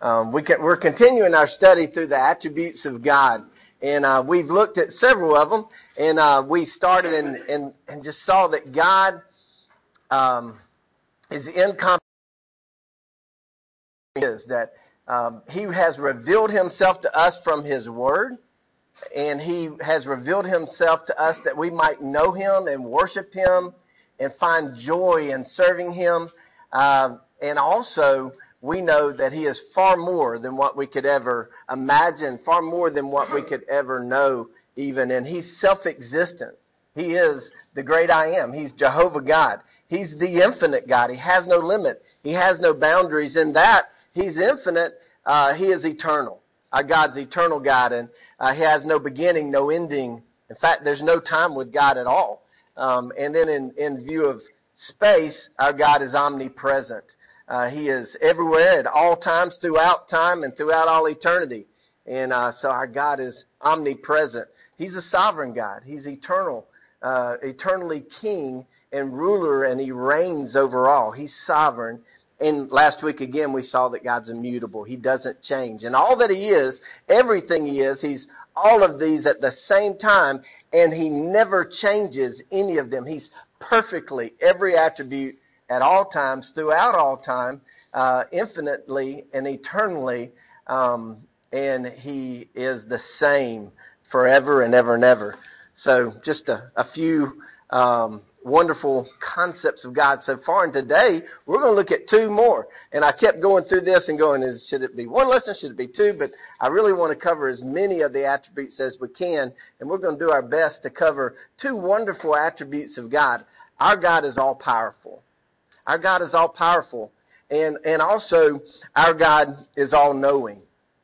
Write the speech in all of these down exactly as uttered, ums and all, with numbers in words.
Um, we can, we're continuing our study through the attributes of God. And uh, we've looked at several of them. And uh, we started and, and, and just saw that God um, is incomprehensible. That um, He has revealed Himself to us from His Word. And He has revealed Himself to us that we might know Him and worship Him and find joy in serving Him. Uh, and also, we know that He is far more than what we could ever imagine, far more than what we could ever know even. And He's self-existent. He is the great I Am. He's Jehovah God. He's the infinite God. He has no limit. He has no boundaries. In that, He's infinite. Uh, he is eternal. Our God's eternal God. And uh, He has no beginning, no ending. In fact, there's no time with God at all. Um, and then in, in view of space, our God is omnipresent. Uh, he is everywhere at all times, throughout time and throughout all eternity. And uh, so our God is omnipresent. He's a sovereign God. He's eternal, uh, eternally king and ruler, and He reigns over all. He's sovereign. And last week, again, we saw that God's immutable. He doesn't change. And all that He is, everything He is, He's all of these at the same time, and He never changes any of them. He's perfectly every attribute at all times, throughout all time, uh, infinitely and eternally, um, and He is the same forever and ever and ever. So just a, a few um, wonderful concepts of God so far. And today, we're going to look at two more. And I kept going through this and going, is, should it be one lesson? Should it be two? But I really want to cover as many of the attributes as we can. And we're going to do our best to cover two wonderful attributes of God. Our God is all-powerful. Our God is all-powerful. And, and also, our God is all-knowing.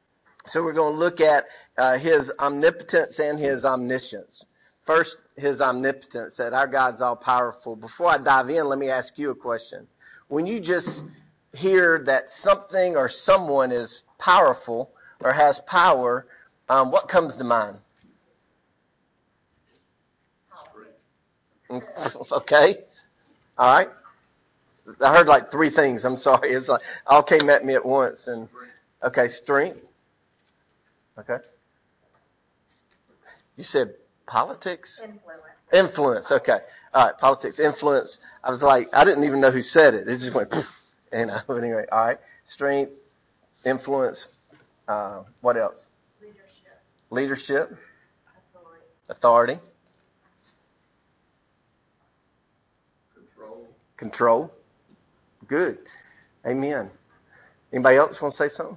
So we're going to look at uh, His omnipotence and His omniscience. First, His omnipotence, that our God's all-powerful. Before I dive in, let me ask you a question. When you just hear that something or someone is powerful or has power, um, what comes to mind? Okay. All right. I heard like three things. I'm sorry. It's like all came at me at once. And okay, strength. Okay. You said politics? Influence. Influence. Okay. All right. Politics. Influence. I was like, I didn't even know who said it. It just went poof. And uh, anyway, all right. Strength, influence. Uh, what else? Leadership. Leadership. Authority. Authority. Control. Control. Good. Amen. Anybody else want to say something?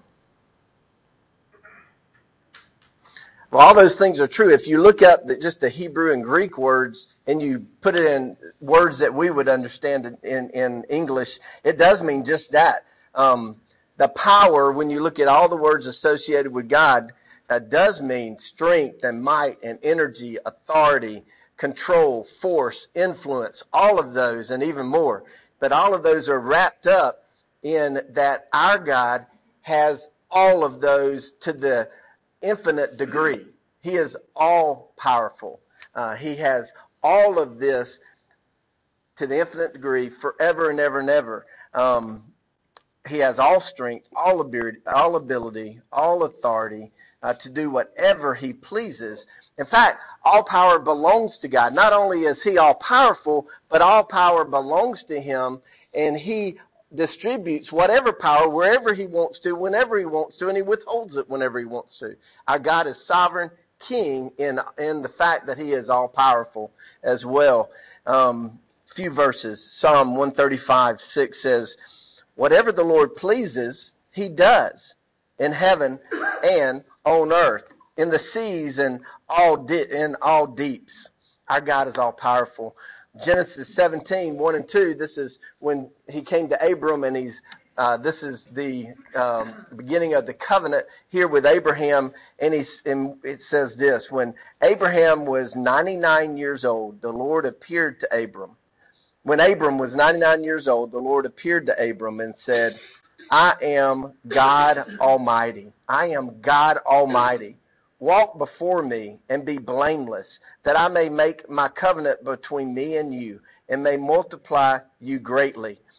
Well, all those things are true. If you look up the, just the Hebrew and Greek words and you put it in words that we would understand in, in English, it does mean just that. Um, the power, when you look at all the words associated with God, uh, does mean strength and might and energy, authority, control, force, influence, all of those and even more. But all of those are wrapped up in that our God has all of those to the infinite degree. He is all powerful. Uh, he has all of this to the infinite degree forever and ever and ever. Um, he has all strength, all ability, all, ability, all authority uh, to do whatever He pleases. In fact, all power belongs to God. Not only is He all powerful, but all power belongs to Him, and He distributes whatever power wherever He wants to, whenever He wants to, and He withholds it whenever He wants to. Our God is sovereign king in in the fact that He is all powerful as well. Um, few verses. Psalm one thirty-five, six says, "Whatever the Lord pleases, He does in heaven and on earth, in the seas and all di- in all deeps." Our God is all powerful. Genesis seventeen, one and two, this is when He came to Abram, and he's uh, this is the um, beginning of the covenant here with Abraham, and, he's, and it says this, when Abraham was ninety-nine years old, the Lord appeared to Abram. When Abram was ninety-nine years old, the Lord appeared to Abram and said, "I am God Almighty. I am God Almighty. Walk before me and be blameless, that I may make my covenant between me and you, and may multiply you greatly."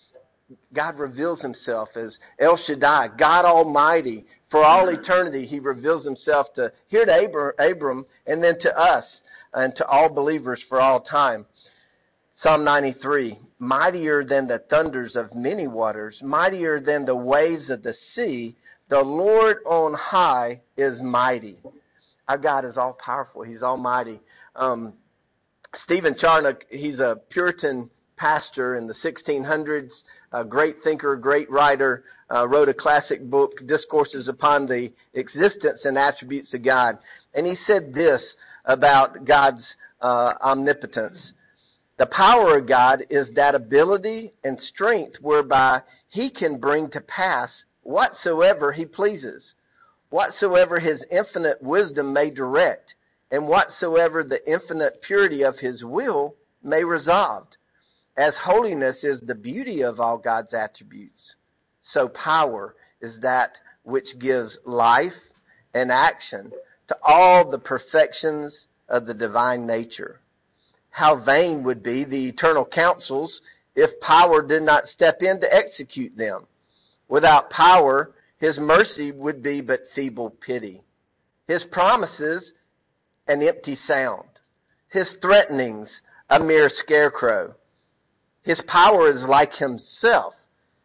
God reveals himself as El Shaddai, God Almighty. For all eternity, he reveals himself to here to Abram and then to us and to all believers for all time. Psalm ninety-three, mightier than the thunders of many waters, mightier than the waves of the sea, the Lord on high is mighty. Our God is all powerful. He's almighty. Um, Stephen Charnock, he's a Puritan pastor in the sixteen hundreds, a great thinker, great writer, uh, wrote a classic book, Discourses upon the Existence and Attributes of God. And he said this about God's uh, omnipotence. The power of God is that ability and strength whereby he can bring to pass whatsoever he pleases, whatsoever his infinite wisdom may direct, and whatsoever the infinite purity of his will may resolve. As holiness is the beauty of all God's attributes, so power is that which gives life and action to all the perfections of the divine nature. How vain would be the eternal counsels if power did not step in to execute them. Without power, his mercy would be but feeble pity. His promises, an empty sound. His threatenings, a mere scarecrow. His power is like himself,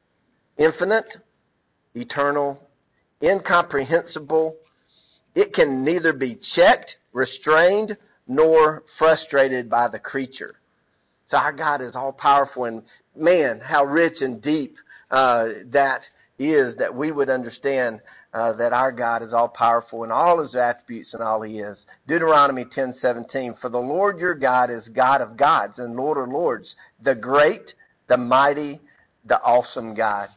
infinite, eternal, incomprehensible. It can neither be checked, restrained, nor frustrated by the creature. So our God is all powerful, and man, how rich and deep uh, that is, that we would understand uh, that our God is all powerful in all his attributes and all he is. Deuteronomy ten seventeen, for the Lord your God is God of gods and Lord of lords, the great, the mighty, the awesome God.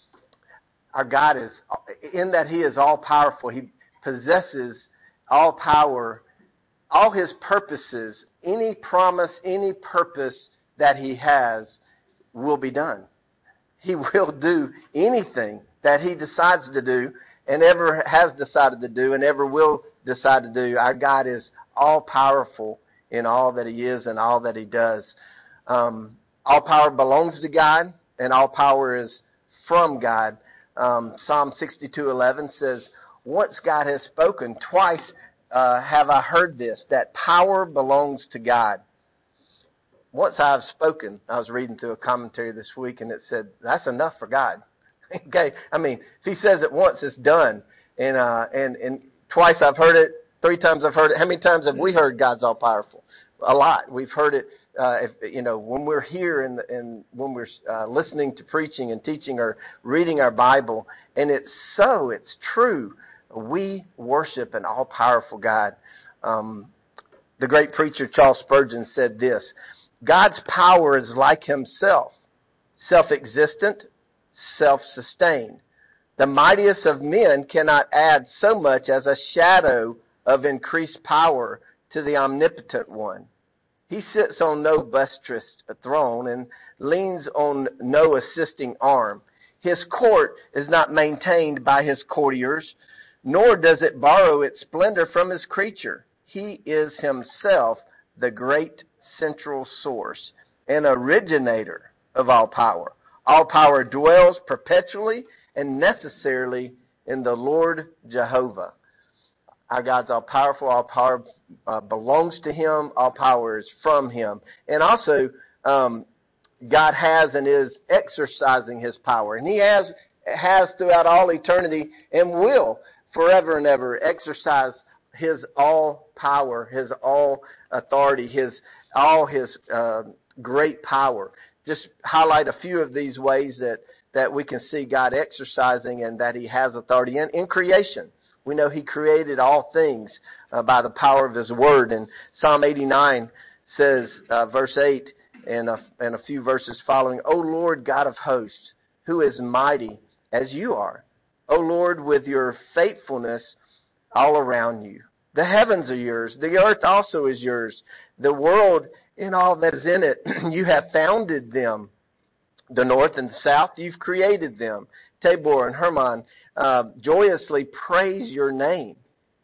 Our God is, in that he is all powerful, he possesses all power, all his purposes, any promise, any purpose that he has will be done. He will do anything that he decides to do and ever has decided to do and ever will decide to do. Our God is all powerful in all that he is and all that he does. Um, all power belongs to God, and all power is from God. Um, Psalm sixty-two eleven says, once God has spoken, twice uh, have I heard this, that power belongs to God. Once I have spoken, I was reading through a commentary this week, and it said, that's enough for God. Okay, I mean, if he says it once, it's done. And uh, and and twice I've heard it, three times I've heard it. How many times have we heard God's all powerful? A lot. We've heard it. Uh, if, you know, when we're here and and when we're uh, listening to preaching and teaching or reading our Bible, and it's so, it's true. We worship an all powerful God. Um, the great preacher Charles Spurgeon said this: God's power is like himself, self-existent, self-sustained. The mightiest of men cannot add so much as a shadow of increased power to the omnipotent one. He sits on no buttressed throne and leans on no assisting arm. His court is not maintained by his courtiers, nor does it borrow its splendor from his creature. He is himself the great central source and originator of all power. All power dwells perpetually and necessarily in the Lord Jehovah. Our God's all powerful. All power uh, belongs to him. All power is from him. And also, um, God has and is exercising his power. And he has, has throughout all eternity and will forever and ever exercise his all power, his all authority, his all his uh, great power. Just highlight a few of these ways that, that we can see God exercising and that he has authority in. In creation, we know he created all things uh, by the power of his word. And Psalm eighty-nine says, uh, verse eight, and a, and a few verses following, O Lord God of hosts, who is mighty as you are. O Lord, with your faithfulness all around you. The heavens are yours. The earth also is yours. The world and all that is in it, you have founded them. The north and the south, you've created them. Tabor and Hermon uh, joyously praise your name.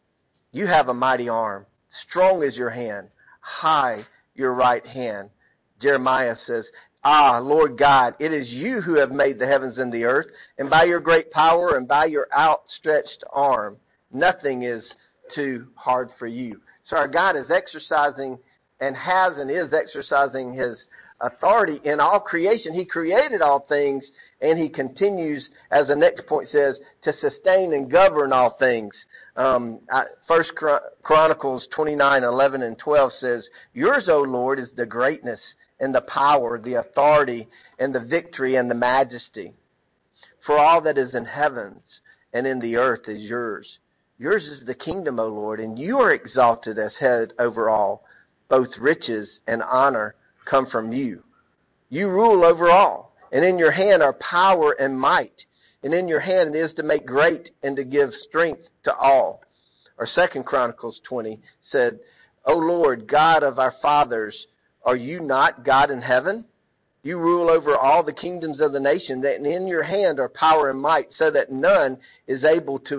You have a mighty arm. Strong is your hand. High your right hand. Jeremiah says, Ah, Lord God, it is you who have made the heavens and the earth, and by your great power and by your outstretched arm, nothing is too hard for you. So our God is exercising and has and is exercising his authority in all creation. He created all things, and he continues, as the next point says, to sustain and govern all things. Um, I, First Chronicles twenty-nine, eleven, and twelve says, yours, O Lord, is the greatness and the power, the authority, and the victory and the majesty. For all that is in heavens and in the earth is yours. Yours is the kingdom, O Lord, and you are exalted as head over all. Both riches and honor come from you. You rule over all, and in your hand are power and might, and in your hand it is to make great and to give strength to all. Or Second Chronicles twenty said, O Lord, God of our fathers, are you not God in heaven? You rule over all the kingdoms of the nation, and in your hand are power and might, so that none is able to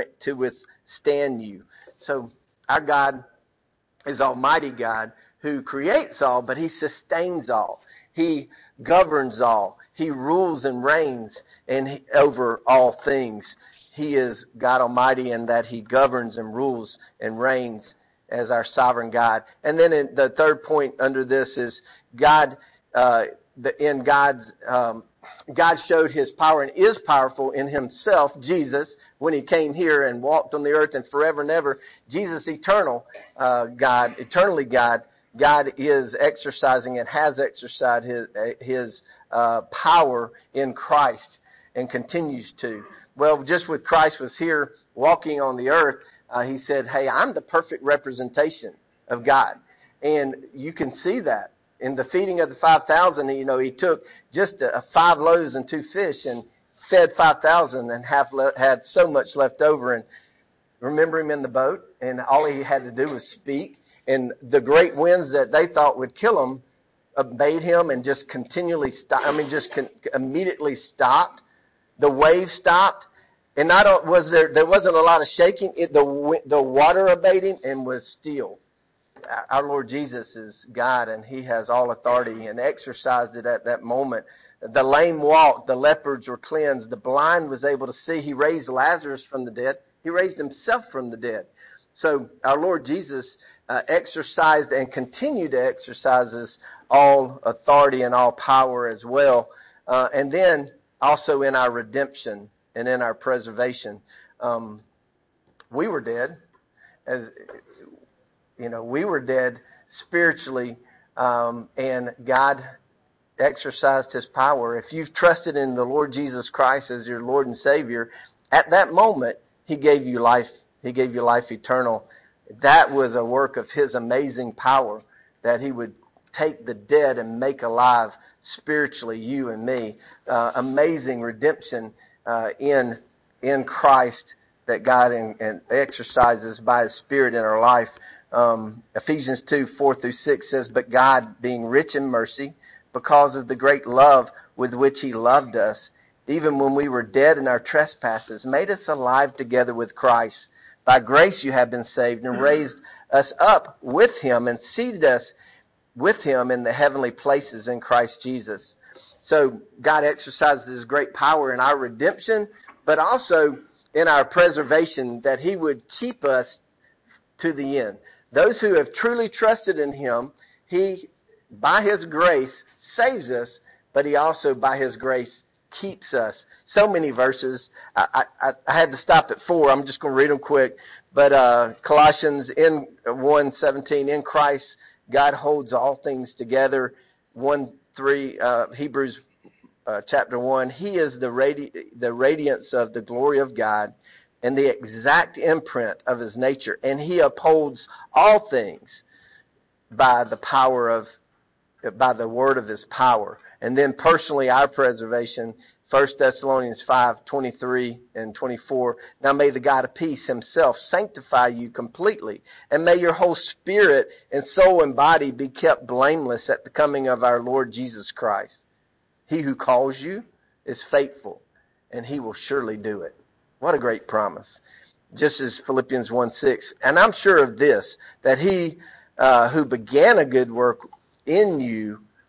withstand you. So our God is Almighty God who creates all, but he sustains all. He governs all. He rules and reigns and he, over all things. He is God Almighty in that he governs and rules and reigns as our sovereign God. And then in the third point under this is God, uh, the, in God's, um, God showed his power and is powerful in himself, Jesus, when he came here and walked on the earth and forever and ever. Jesus, eternal uh, God, eternally God, God is exercising and has exercised his, his uh, power in Christ and continues to. Well, just with Christ was here walking on the earth, uh, he said, hey, I'm the perfect representation of God. And you can see that. In the feeding of the five thousand, you know, he took just a, a five loaves and two fish and fed five thousand and half le- had so much left over. And remember him in the boat, and all he had to do was speak. And the great winds that they thought would kill him obeyed him and just continually stopped. I mean, just con- immediately stopped. The waves stopped. And not was there, there wasn't a lot of shaking. It, the, the water obeyed him and was still. Our Lord Jesus is God, and he has all authority and exercised it at that moment. The lame walked, the lepers were cleansed, the blind was able to see. He raised Lazarus from the dead. He raised himself from the dead. So our Lord Jesus uh, exercised and continued to exercise all authority and all power as well. Uh, and then also in our redemption and in our preservation. Um, we were dead. As You know, we were dead spiritually, um, and God exercised his power. If you've trusted in the Lord Jesus Christ as your Lord and Savior, at that moment, he gave you life. He gave you life eternal. That was a work of his amazing power, that he would take the dead and make alive spiritually, you and me. Uh, amazing redemption uh, in in Christ that God in, in exercises by his Spirit in our life. Um, Ephesians two, four through six says, but God, being rich in mercy, because of the great love with which he loved us, even when we were dead in our trespasses, made us alive together with Christ. By grace you have been saved, and raised us up with him and seated us with him in the heavenly places in Christ Jesus. So God exercises his great power in our redemption, but also in our preservation, that he would keep us to the end. Those who have truly trusted in him, he, by his grace, saves us, but he also, by his grace, keeps us. So many verses. I, I, I had to stop at four. I'm just going to read them quick. But uh, Colossians in one seventeen, in Christ, God holds all things together. one three, uh, Hebrews uh, chapter one, he is the, radi- the radiance of the glory of God and the exact imprint of his nature. And he upholds all things by the power of, by the word of his power. And then personally, our preservation, First Thessalonians five, twenty-three and twenty-four. Now may the God of peace himself sanctify you completely, and may your whole spirit and soul and body be kept blameless at the coming of our Lord Jesus Christ. He who calls you is faithful, and he will surely do it. What a great promise. Just as Philippians one six. And I'm sure of this, that he uh, who began a good work in you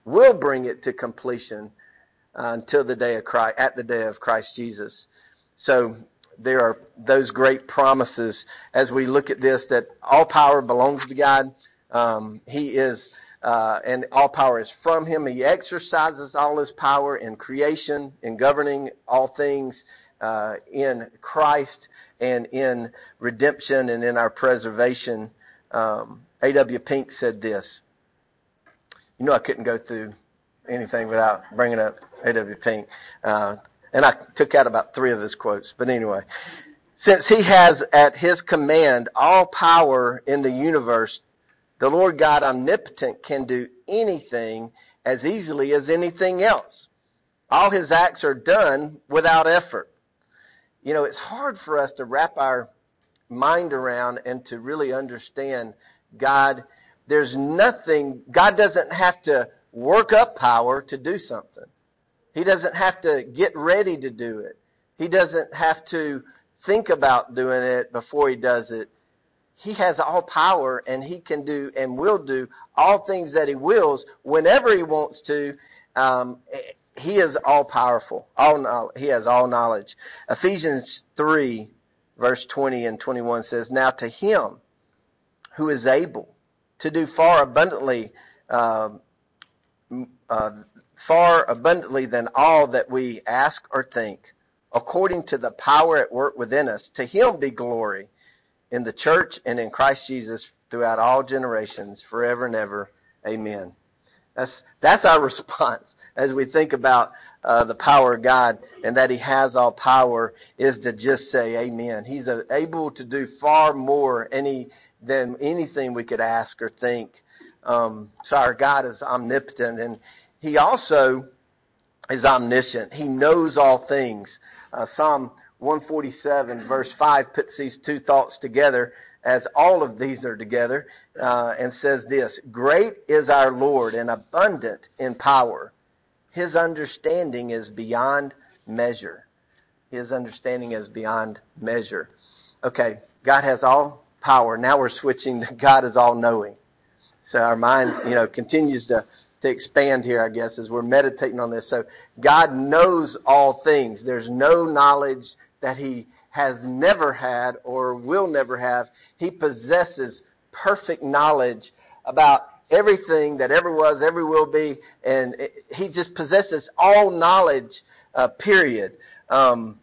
will bring it to completion uh, until the day of Christ, at the day of Christ Jesus. So there are those great promises as we look at this, that all power belongs to God. Um, he is, uh, and all power is from Him. He exercises all His power in creation, in governing all things, uh, in Christ, and in redemption, and in our preservation. Um, A W Pink said this. You know I couldn't go through anything without bringing up A W Pink. Uh, and I took out about three of his quotes. But anyway, since He has at His command all power in the universe, the Lord God omnipotent can do anything as easily as anything else. All His acts are done without effort. You know, it's hard for us to wrap our mind around and to really understand God. There's nothing, God doesn't have to work up power to do something. He doesn't have to get ready to do it. He doesn't have to think about doing it before He does it. He has all power, and He can do and will do all things that He wills whenever He wants to. Um, he is all powerful. All He has all knowledge. Ephesians three, verse twenty and twenty-one says, "Now to Him who is able to do far abundantly, uh, uh, far abundantly than all that we ask or think, according to the power at work within us, to Him be glory in the church and in Christ Jesus throughout all generations, forever and ever. Amen." That's that's our response as we think about uh, the power of God and that He has all power, is to just say Amen. He's uh, able to do far more any than anything we could ask or think. Um, so our God is omnipotent, and He also is omniscient. He knows all things. Uh, Psalm one forty-seven verse five puts these two thoughts together, as all of these are together, uh, and says this: "Great is our Lord and abundant in power. His understanding is beyond measure." His understanding is beyond measure. Okay, God has all power. Now we're switching to God is all knowing. So our mind, you know, continues to, to expand here, I guess, as we're meditating on this. So God knows all things. There's no knowledge that He has never had or will never have. He possesses perfect knowledge about everything that ever was, ever will be, and it, He just possesses all knowledge, uh, period. Um,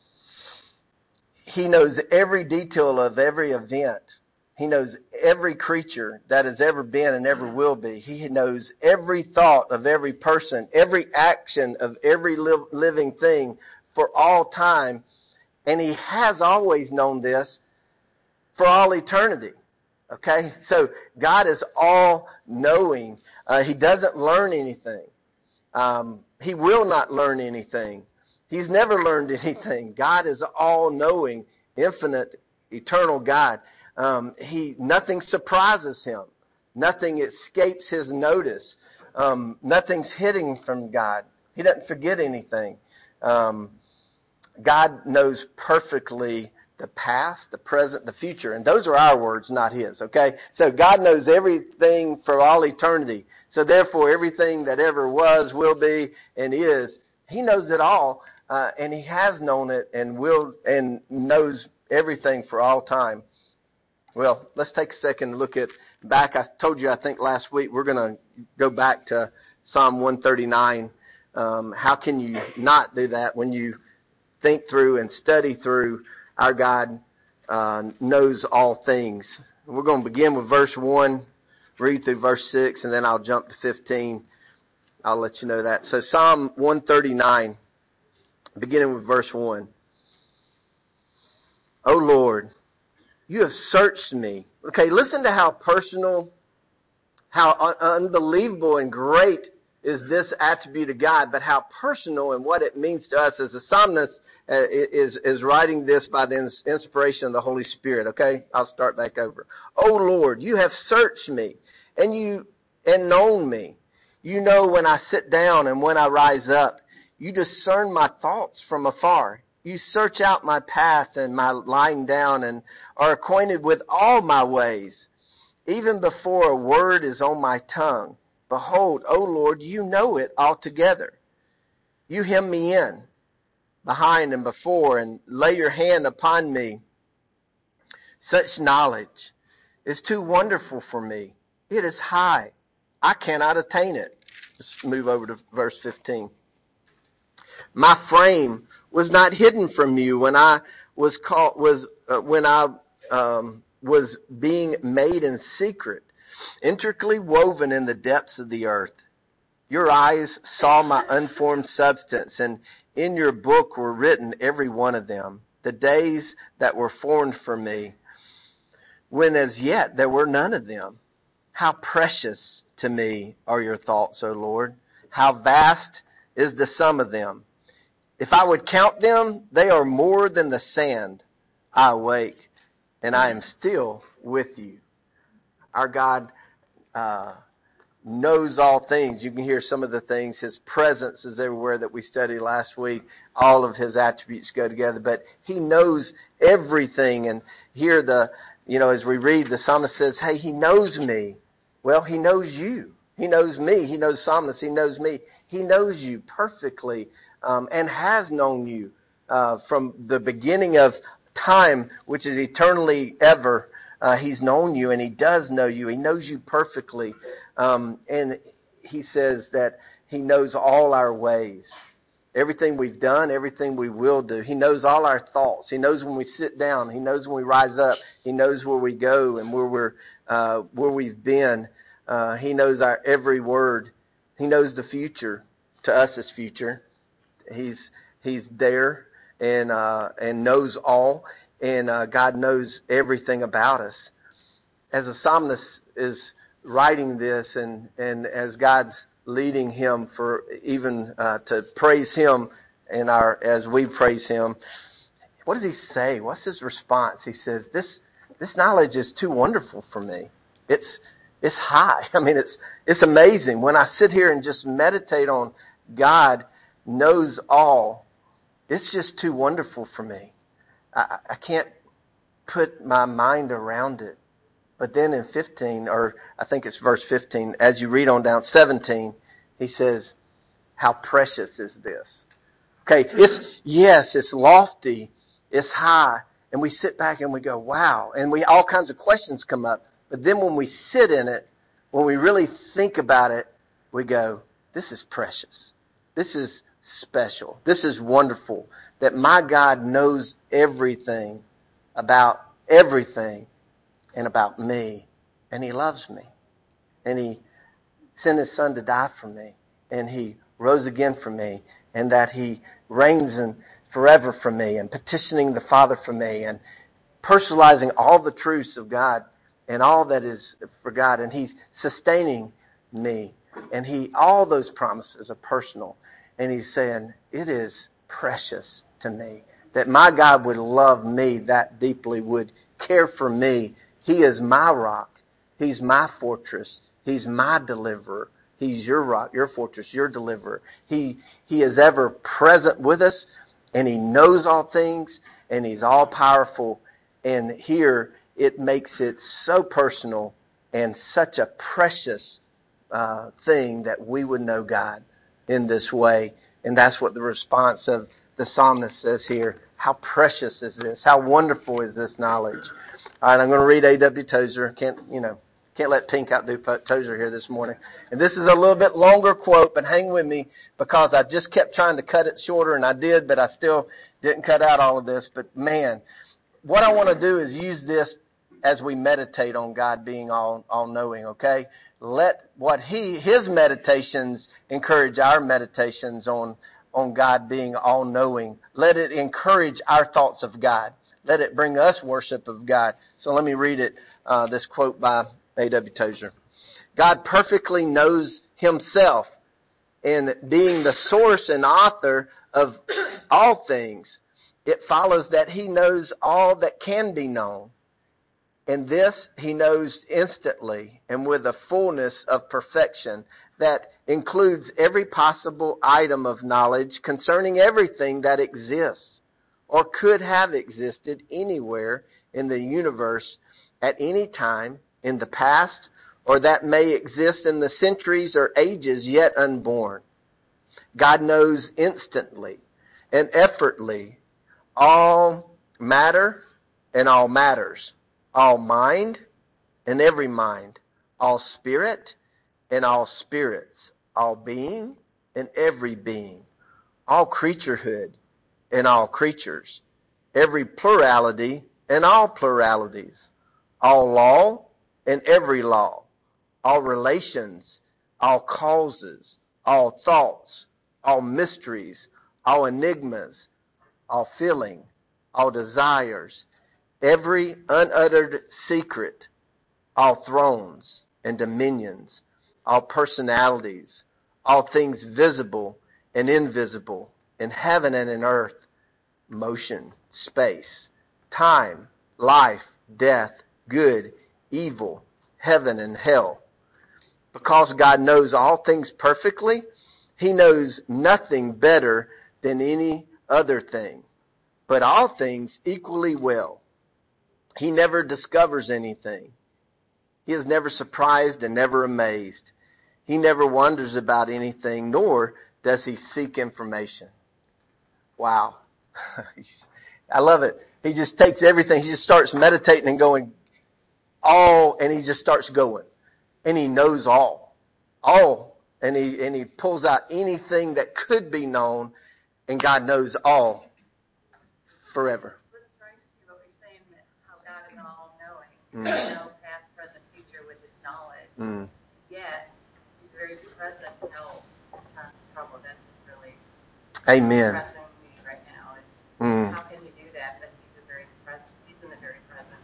he knows every detail of every event. He knows every creature that has ever been and ever will be. He knows every thought of every person, every action of every li- living thing for all time. And He has always known this for all eternity. Okay? So God is all-knowing. Uh, he doesn't learn anything. Um, he will not learn anything. He's never learned anything. God is all-knowing, infinite, eternal God. Um, he nothing surprises Him. Nothing escapes His notice. Um, nothing's hidden from God. He doesn't forget anything. Um, God knows perfectly the past, the present, the future. And those are our words, not His, okay? So God knows everything for all eternity. So therefore, everything that ever was, will be, and is, He knows it all. Uh, and He has known it and will and knows everything for all time. Well, let's take a second and look at back. I told you, I think last week, we're going to go back to Psalm one thirty-nine. Um, how can you not do that when you think through and study through our God uh, knows all things? We're going to begin with verse one, read through verse six, and then I'll jump to fifteen. I'll let you know that. So Psalm one thirty-nine, beginning with verse one. "O Lord, You have searched me." Okay, listen to how personal, how un- unbelievable and great is this attribute of God, but how personal and what it means to us as the psalmist uh, is, is writing this by the inspiration of the Holy Spirit. Okay, I'll start back over. "O Lord, You have searched me and you and known me. You know when I sit down and when I rise up. You discern my thoughts from afar. You search out my path and my lying down and are acquainted with all my ways. Even before a word is on my tongue, Behold, O Lord, you know it altogether. You hem me in, behind and before, and lay your hand upon me. Such knowledge is too wonderful for me. It is high. I cannot attain it. Let's move over to verse fifteen. My frame was not hidden from you when I was called, was uh, when I um, was being made in secret, intricately woven in the depths of the earth. Your eyes saw my unformed substance, and in your book were written every one of them, the days that were formed for me, when as yet there were none of them. How precious to me are your thoughts, O Lord. How vast is the sum of them. If I would count them, they are more than the sand. I awake, and I am still with you. Our God uh, knows all things. You can hear some of the things. His presence is everywhere that we studied last week. All of His attributes go together. But He knows everything. And here, the you know, as we read, the psalmist says, hey, He knows me. Well, He knows you. He knows me. He knows psalmist. He knows me. He knows you perfectly. Um, and has known you uh, from the beginning of time, which is eternally ever. Uh, he's known you, and He does know you. He knows you perfectly. Um, and He says that He knows all our ways. Everything we've done, everything we will do. He knows all our thoughts. He knows when we sit down. He knows when we rise up. He knows where we go and where we're, uh, where we've been. Uh, he knows our every word. He knows the future. To us, as future. He's He's there and uh, and knows all, and uh, God knows everything about us. As a psalmist is writing this, and, and as God's leading him for even uh, to praise Him, in our as we praise Him, what does he say? What's his response? He says, "This this knowledge is too wonderful for me. It's it's high. I mean, it's it's amazing when I sit here and just meditate on God." Knows all. It's just too wonderful for me. I, I can't put my mind around it. But then in fifteen, or I think it's verse fifteen, as you read on down seventeen, he says, how precious is this? Okay, it's, yes, it's lofty, it's high, and we sit back and we go, wow, and we all kinds of questions come up. But then when we sit in it, when we really think about it, we go, this is precious. This is special. This is wonderful that my God knows everything about everything and about me. And He loves me. And He sent His Son to die for me. And He rose again for me. And that He reigns in forever for me. And petitioning the Father for me. And personalizing all the truths of God and all that is for God. And He's sustaining me. And He, all those promises are personal. And He's saying, it is precious to me that my God would love me that deeply, would care for me. He is my rock. He's my fortress. He's my deliverer. He's your rock, your fortress, your deliverer. He, he is ever present with us, and He knows all things, and He's all powerful. And here it makes it so personal and such a precious uh, thing that we would know God in this way. And that's what the response of the psalmist says here. How precious is this? How wonderful is this knowledge? All right, I'm going to read A W Tozer. Can't, you know, can't let Pink outdo Tozer here this morning. And this is a little bit longer quote, but hang with me because I just kept trying to cut it shorter, and I did, but I still didn't cut out all of this. But man, what I want to do is use this as we meditate on God being all all knowing, okay? Let what he his meditations encourage our meditations on, on God being all knowing. Let it encourage our thoughts of God. Let it bring us worship of God. So let me read it, uh, this quote by A W Tozer. God perfectly knows Himself, and being the source and author of all things, it follows that He knows all that can be known. And this He knows instantly and with a fullness of perfection that includes every possible item of knowledge concerning everything that exists or could have existed anywhere in the universe at any time in the past or that may exist in the centuries or ages yet unborn. God knows instantly and effortlessly all matter and all matters, all mind and every mind, all spirit and all spirits, all being and every being, all creaturehood and all creatures, every plurality and all pluralities, all law and every law, all relations, all causes, all thoughts, all mysteries, all enigmas, all feeling, all desires, every unuttered secret, all thrones and dominions, all personalities, all things visible and invisible, in heaven and in earth, motion, space, time, life, death, good, evil, heaven and hell. Because God knows all things perfectly, He knows nothing better than any other thing, but all things equally well. He never discovers anything. He is never surprised and never amazed. He never wonders about anything, nor does He seek information. Wow. I love it. He just takes everything. He just starts meditating and going, all, and he just starts going. And He knows all. All. And he, and he pulls out anything that could be known, and God knows all forever. What's trying to see what we're saying, that how God is all knowing. Mm. He knows past, present, future with His knowledge. Mm. Yet, He's very present. No, uh, trouble. That's really Amen. Pressing me right now. Is mm. How can you do that? But He's a very present. He's in the very present.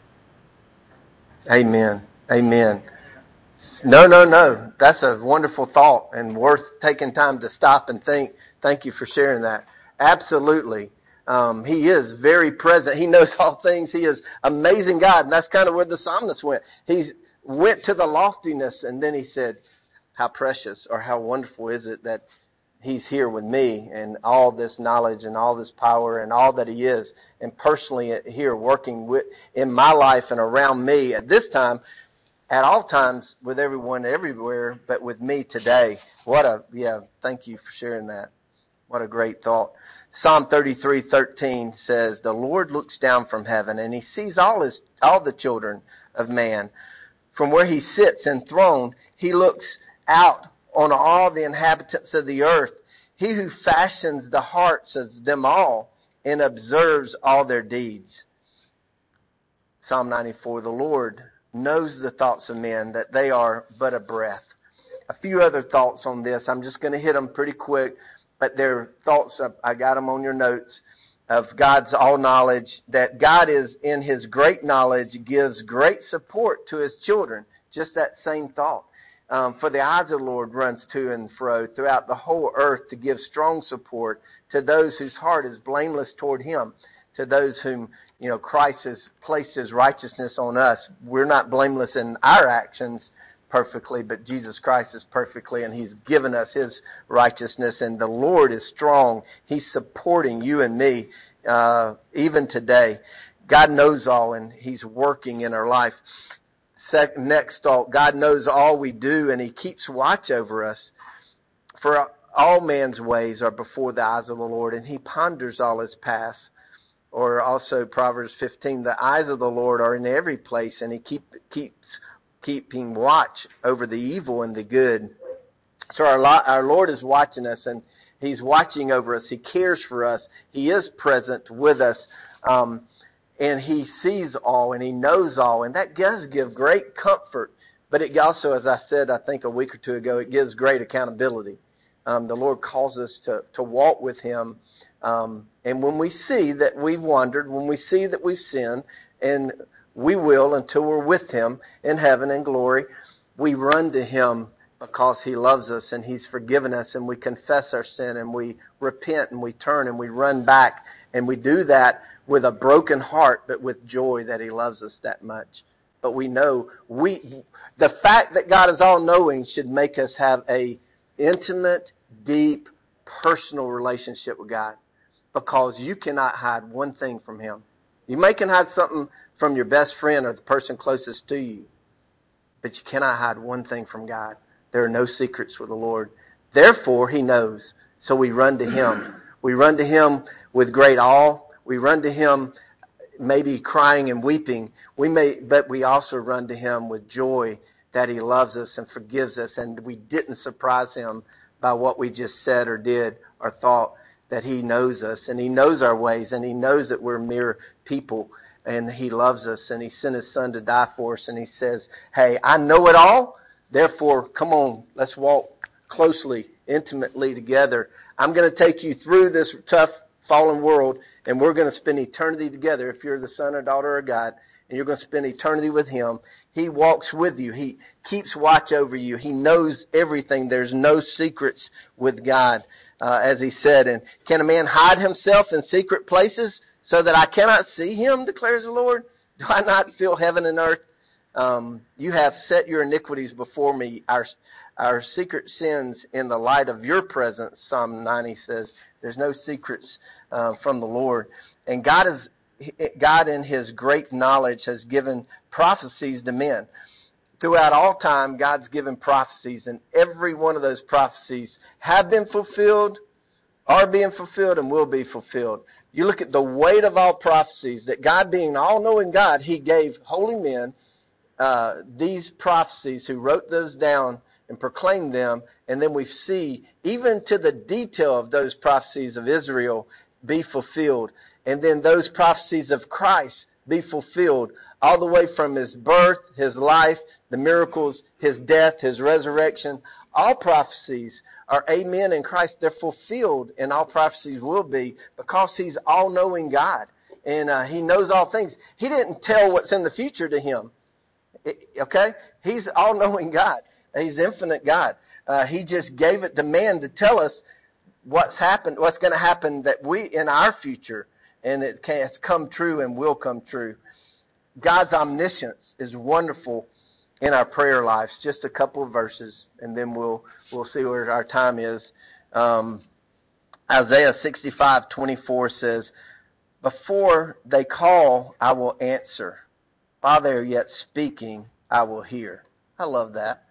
Amen. Amen. No, no, no. That's a wonderful thought and worth taking time to stop and think. Thank you for sharing that. Absolutely. Um, he is very present. He knows all things. He is amazing God. And that's kind of where the psalmist went. He went to the loftiness, and then he said, how precious or how wonderful is it that He's here with me, and all this knowledge and all this power and all that He is, and personally here working with in my life and around me at this time, at all times, with everyone everywhere, but with me today. What a, yeah, thank you for sharing that. What a great thought. Psalm thirty-three thirteen says, the Lord looks down from heaven, and He sees all his, all the children of man. From where He sits enthroned, He looks out on all the inhabitants of the earth. He who fashions the hearts of them all and observes all their deeds. Psalm ninety-four, the Lord knows the thoughts of men, that they are but a breath. A few other thoughts on this. I'm just going to hit them pretty quick, but they're thoughts, of, I got them on your notes, of God's all-knowledge, that God is, in His great knowledge, gives great support to His children. Just that same thought. Um, for the eyes of the Lord runs to and fro throughout the whole earth to give strong support to those whose heart is blameless toward Him, to those whom, you know, Christ has placed His righteousness on us. We're not blameless in our actions perfectly, but Jesus Christ is perfectly, and He's given us His righteousness, and the Lord is strong. He's supporting you and me uh, even today. God knows all, and He's working in our life. Second, next thought, God knows all we do, and He keeps watch over us. For all man's ways are before the eyes of the Lord, and He ponders all His paths. Or also Proverbs fifteen, the eyes of the Lord are in every place, and He keep, keeps keeping watch over the evil and the good. So our, our Lord is watching us, and He's watching over us. He cares for us. He is present with us. Um, and He sees all, and He knows all. And that does give great comfort. But it also, as I said, I think a week or two ago, it gives great accountability. Um, the Lord calls us to, to walk with Him. Um, and when we see that we've wandered, when we see that we've sinned, and we will until we're with Him in heaven and glory, we run to Him because He loves us and He's forgiven us, and we confess our sin and we repent and we turn and we run back, and we do that with a broken heart but with joy that He loves us that much. But we know we the fact that God is all-knowing should make us have a intimate, deep, personal relationship with God, because you cannot hide one thing from Him. You may can hide something from your best friend or the person closest to you, But you cannot hide one thing from God. There are no secrets with the Lord. Therefore, He knows. So we run to Him. We run to Him with great awe. We run to Him maybe crying and weeping. We may, but we also run to Him with joy that He loves us and forgives us, and we didn't surprise Him by what we just said or did or thought, that He knows us and He knows our ways and He knows that we're mere people and He loves us and He sent His Son to die for us and He says, hey, I know it all, therefore, come on, let's walk closely, intimately together. I'm going to take you through this tough, fallen world, and we're going to spend eternity together if you're the son or daughter of God, and you're going to spend eternity with Him. He walks with you. He keeps watch over you. He knows everything. There's no secrets with God, uh, as He said. And can a man hide himself in secret places so that I cannot see Him, declares the Lord? Do I not feel heaven and earth? Um, you have set your iniquities before me, our our secret sins in the light of your presence, Psalm ninety says. There's no secrets uh, from the Lord. And God is God in His great knowledge has given prophecies to men. Throughout all time, God's given prophecies, and every one of those prophecies have been fulfilled, are being fulfilled, and will be fulfilled. You look at the weight of all prophecies, that God being all-knowing God, He gave holy men uh, these prophecies who wrote those down and proclaimed them, and then we see even to the detail of those prophecies of Israel be fulfilled. And then those prophecies of Christ be fulfilled all the way from His birth, His life, the miracles, His death, His resurrection. All prophecies are amen in Christ. They're fulfilled, and all prophecies will be, because He's all-knowing God. And uh, He knows all things. He didn't tell what's in the future to Him. Okay? He's all-knowing God. He's infinite God. Uh, he just gave it to man to tell us what's happened, what's going to happen that we in our future. And it can, it's come true and will come true. God's omniscience is wonderful in our prayer lives. Just a couple of verses, and then we'll we'll see where our time is. Um, Isaiah sixty-five twenty-four says, "Before they call, I will answer. While they are yet speaking, I will hear." I love that,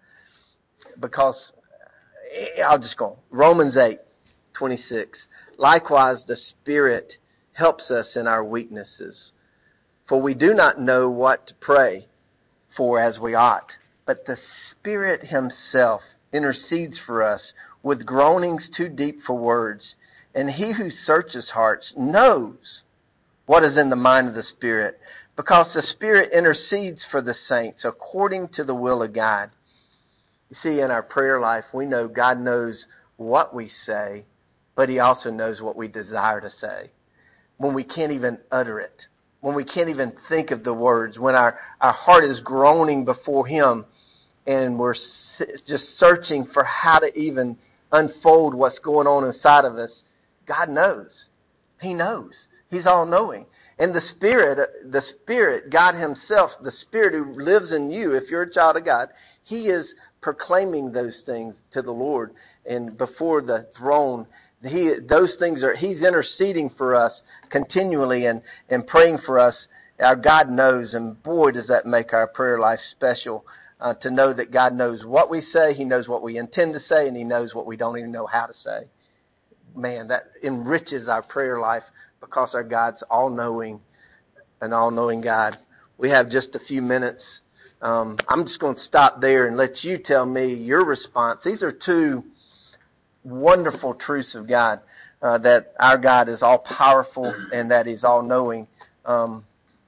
because I'll just go on. Romans eight twenty-six. "Likewise, the Spirit helps us in our weaknesses. For we do not know what to pray for as we ought, but the Spirit Himself intercedes for us with groanings too deep for words. And He who searches hearts knows what is in the mind of the Spirit, because the Spirit intercedes for the saints according to the will of God." You see, in our prayer life, we know God knows what we say, but He also knows what we desire to say. When we can't even utter it, when we can't even think of the words, when our, our heart is groaning before Him and we're just searching for how to even unfold what's going on inside of us, God knows. He knows. He's all-knowing. And the Spirit, the Spirit, God Himself, the Spirit who lives in you, if you're a child of God, He is proclaiming those things to the Lord and before the throne. He, those things are, He's interceding for us continually and, and praying for us. Our God knows, and boy, does that make our prayer life special, uh, to know that God knows what we say, He knows what we intend to say, and He knows what we don't even know how to say. Man, that enriches our prayer life, because our God's all-knowing, an all-knowing God. We have just a few minutes. Um, I'm just going to stop there and let you tell me your response. These are two wonderful truths of God, uh, that our God is all-powerful and that He's all-knowing. Um,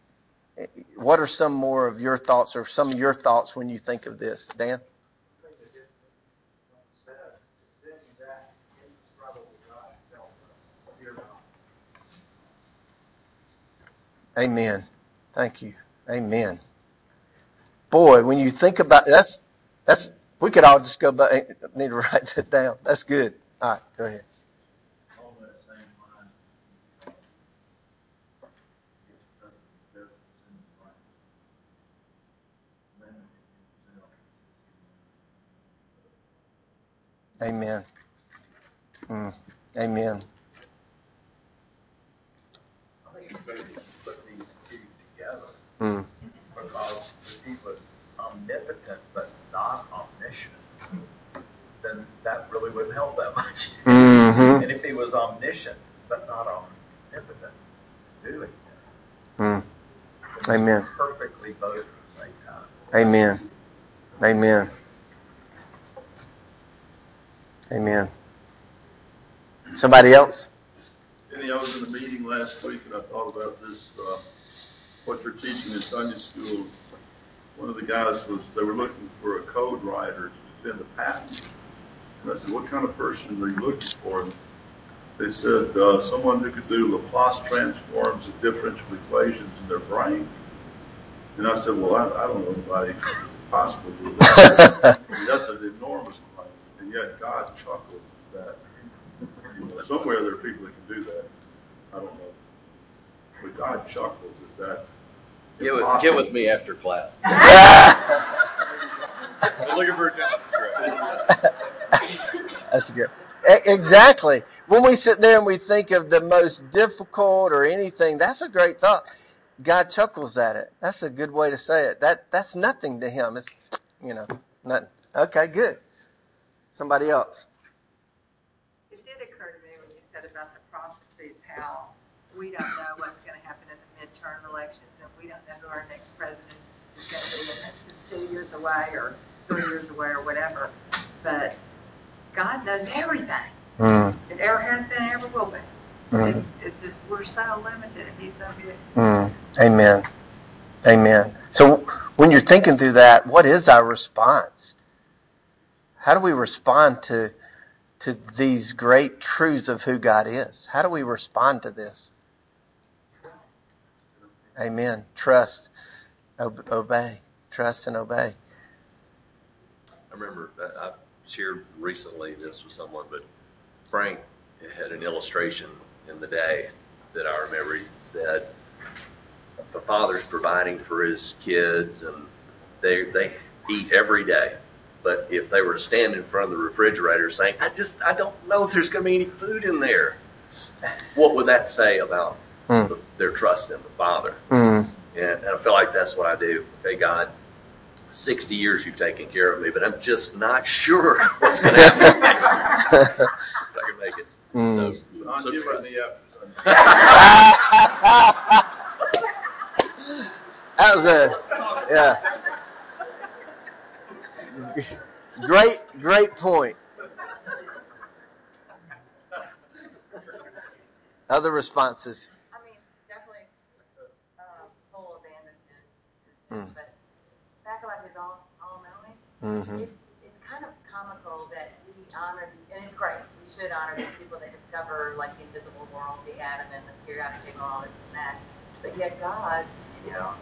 what are some more of your thoughts, or some of your thoughts when you think of this? Dan? Amen. Thank you. Amen. Boy, when you think about that's that's we could all just go back. Need to write that down. That's good. All right, go ahead. Amen. Mm. Amen. I think it's better to put these two together, Mm. because the people, um, omnipotent but not omniscient, then that really wouldn't help that much. Mm-hmm. And if he was omniscient but not omnipotent, doing that, mm. Amen. Perfectly both at the same time. Amen. Amen. Amen. Somebody else? Jenny, I was in a meeting last week and I thought about this, uh, what you're teaching in Sunday school. One of the guys was, they were looking for a code writer to defend a patent. And I said, what kind of person are you looking for? And they said, uh, someone who could do Laplace transforms of differential equations in their brain. And I said, well, I, I don't know anybody possible to do that. I mean, that's an enormous claim. And yet God chuckled at that. You know, somewhere there are people that can do that. I don't know. But God chuckles at that. Get with, get with me after class. I'm looking for a job. That's good. E- exactly. When we sit there and we think of the most difficult or anything, that's a great thought. God chuckles at it. That's a good way to say it. That that's nothing to Him. It's, you know, nothing. Okay, good. Somebody else. It did occur to me when you said about the prophecies, how we don't know what's going to happen in the midterm elections, and we don't know who our next president is going to be, and that's just two years away or three years away or whatever. But God knows everything. Mm. It ever has been, ever will be. Mm. It, it's just we're so limited, and He's so good. Mm. Amen. Amen. So when you're thinking through that, what is our response? How do we respond to to these great truths of who God is? How do we respond to this? Amen. Trust, ob- obey. Trust and obey. I remember uh, I shared recently this with someone, but Frank had an illustration in the day that I remember. He said the father's providing for his kids, and they they eat every day. But if they were to stand in front of the refrigerator saying, I just, I don't know if there's going to be any food in there, what would that say about mm. the, their trust in the Father? Mm. And, and I feel like that's what I do. Okay, God, sixty years you've taken care of me, but I'm just not sure what's going to happen. If I can make it. Mm. So, I'll so give trust. it the after. That was a, yeah. Great, great point. Other responses? I mean, definitely um, full abandonment. Mm. But back about His all, all-knowing, Mm-hmm. it's, it's kind of comical that we honor, and it's great, we should honor these people that discover, like, the invisible world, the atom and the periodic table, all this and that. But yet God, you know,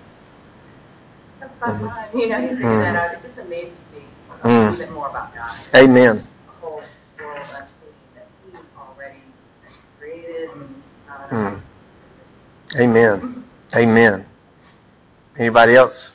that's fun, mm-hmm. you know, He figured mm-hmm. that out. It just amazes me a mm. little bit more about God. Amen. The whole world unseen that He already created. And, uh, mm. Amen. Amen. Anybody else?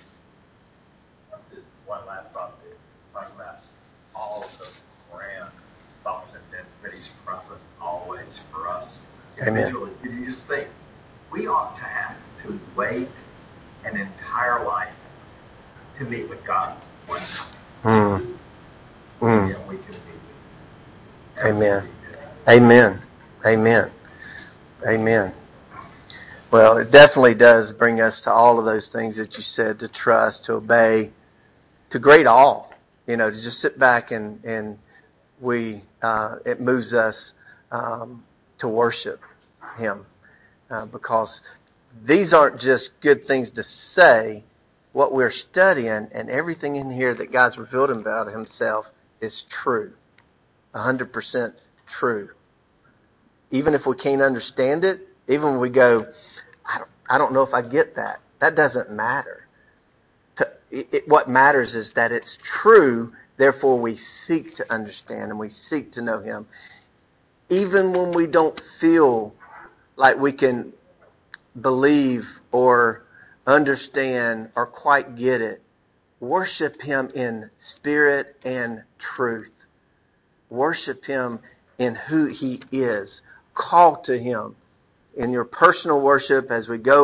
Just one last thought. Talk about all of the grand thoughts and entities present always for us. Amen. Visually, if you just think, we ought to have to wait an entire life to meet with God one time. Mm. Mm. Yeah, we can meet with Him. Amen. Amen. Amen. Amen. Well, it definitely does bring us to all of those things that you said, to trust, to obey, to great awe. You know, to just sit back and, and we, uh, it moves us um, to worship Him. Uh, because these aren't just good things to say. What we're studying and everything in here that God's revealed about Himself is true. one hundred percent true. Even if we can't understand it, even when we go, I don't, I don't know if I get that. That doesn't matter. To, it, it, what matters is that it's true, therefore we seek to understand and we seek to know Him. Even when we don't feel like we can believe or understand or quite get it, worship Him in spirit and truth. Worship Him in who He is. Call to Him in your personal worship as we go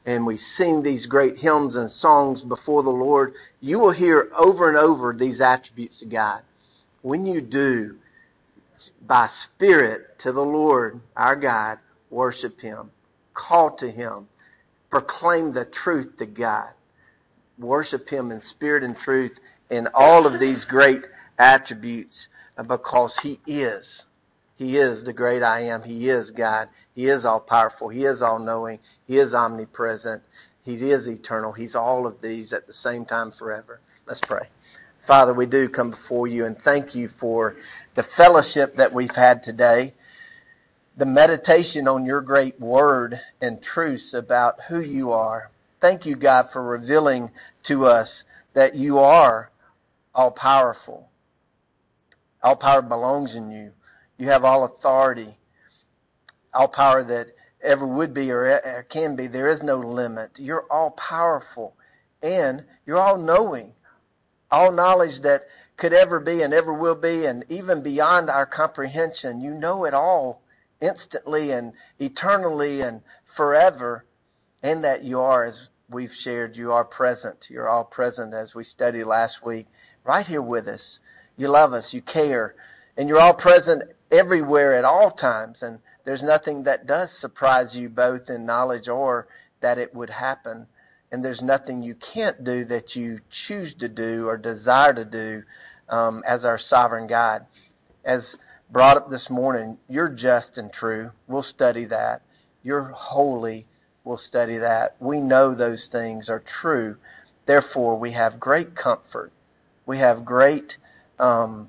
and we sing these great hymns and songs before the Lord, you will hear over and over these attributes of God. When you do, by Spirit to the Lord, our God, worship Him, call to Him, proclaim the truth to God. Worship Him in spirit and truth in all of these great attributes, because He is. He is the great I am. He is God. He is all-powerful. He is all-knowing. He is omnipresent. He is eternal. He's all of these at the same time forever. Let's pray. Father, we do come before you and thank you for the fellowship that we've had today, the meditation on your great word and truths about who you are. Thank you, God, for revealing to us that you are all-powerful. All power belongs in you. You have all authority, all power that ever would be or can be. There is no limit. You're all-powerful, and you're all-knowing. All knowledge that could ever be and ever will be, and even beyond our comprehension. You know it all instantly and eternally and forever, and that you are, as we've shared, you are present. You're all present as we studied last week, right here with us. You love us, you care, and you're all present everywhere at all times, and there's nothing that does surprise you both in knowledge or that it would happen, and there's nothing you can't do that you choose to do or desire to do um, as our sovereign God. As brought up this morning, you're just and true. We'll study that. You're holy. We'll study that. We know those things are true. Therefore, we have great comfort. We have great Um,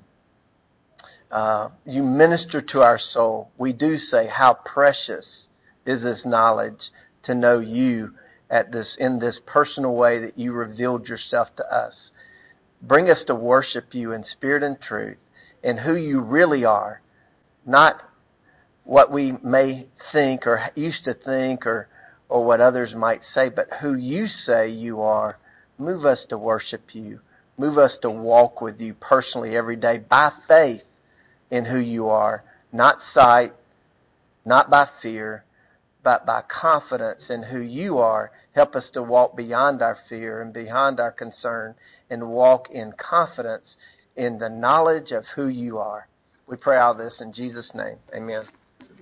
uh, you minister to our soul. We do say, how precious is this knowledge to know you at this in this personal way that you revealed yourself to us. Bring us to worship you in spirit and truth, and who you really are, not what we may think or used to think or, or what others might say, but who you say you are. Move us to worship you. Move us to walk with you personally every day by faith in who you are, not sight, not by fear, but by confidence in who you are. Help us to walk beyond our fear and beyond our concern and walk in confidence in the knowledge of who you are. We pray all this in Jesus' name. Amen.